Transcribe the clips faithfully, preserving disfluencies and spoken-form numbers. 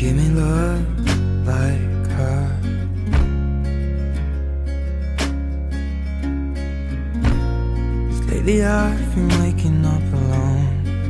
give me love like her. Lately I've been waking up alone.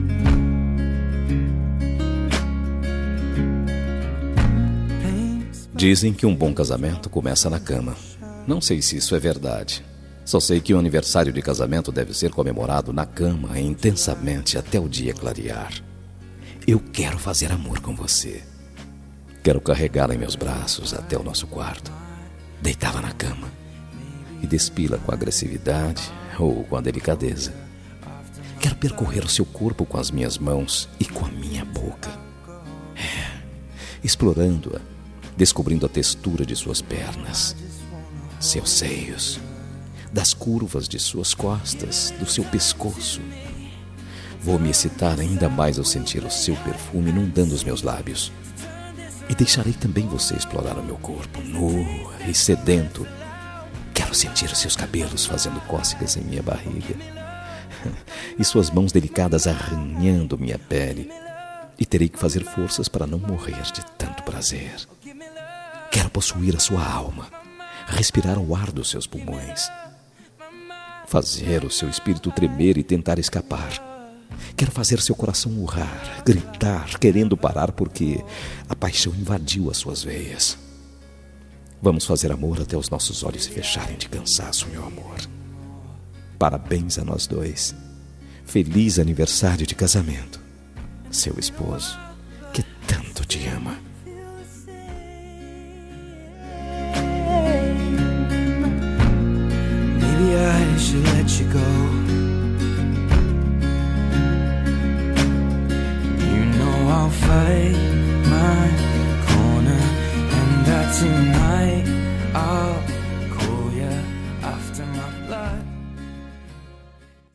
Dizem que um bom casamento começa na cama. Não sei se isso é verdade. Só sei que o aniversário de casamento deve ser comemorado na cama intensamente até o dia clarear. Eu quero fazer amor com você. Quero carregá-la em meus braços até o nosso quarto, deitá-la na cama e despí-la com agressividade ou com a delicadeza. Quero percorrer o seu corpo com as minhas mãos e com a minha boca, é, explorando-a, descobrindo a textura de suas pernas, seus seios, das curvas de suas costas, do seu pescoço. Vou me excitar ainda mais ao sentir o seu perfume inundando os meus lábios. E deixarei também você explorar o meu corpo, nu e sedento. Quero sentir os seus cabelos fazendo cócegas em minha barriga e suas mãos delicadas arranhando minha pele. E terei que fazer forças para não morrer de tanto prazer. Quero possuir a sua alma, respirar o ar dos seus pulmões, fazer o seu espírito tremer e tentar escapar. Quero fazer seu coração urrar, gritar, querendo parar porque a paixão invadiu as suas veias. Vamos fazer amor até os nossos olhos se fecharem de cansaço, meu amor. Parabéns a nós dois. Feliz aniversário de casamento. Seu esposo, que tanto te ama. Maybe I should let you go. I'll fight my corner, and that tonight I'll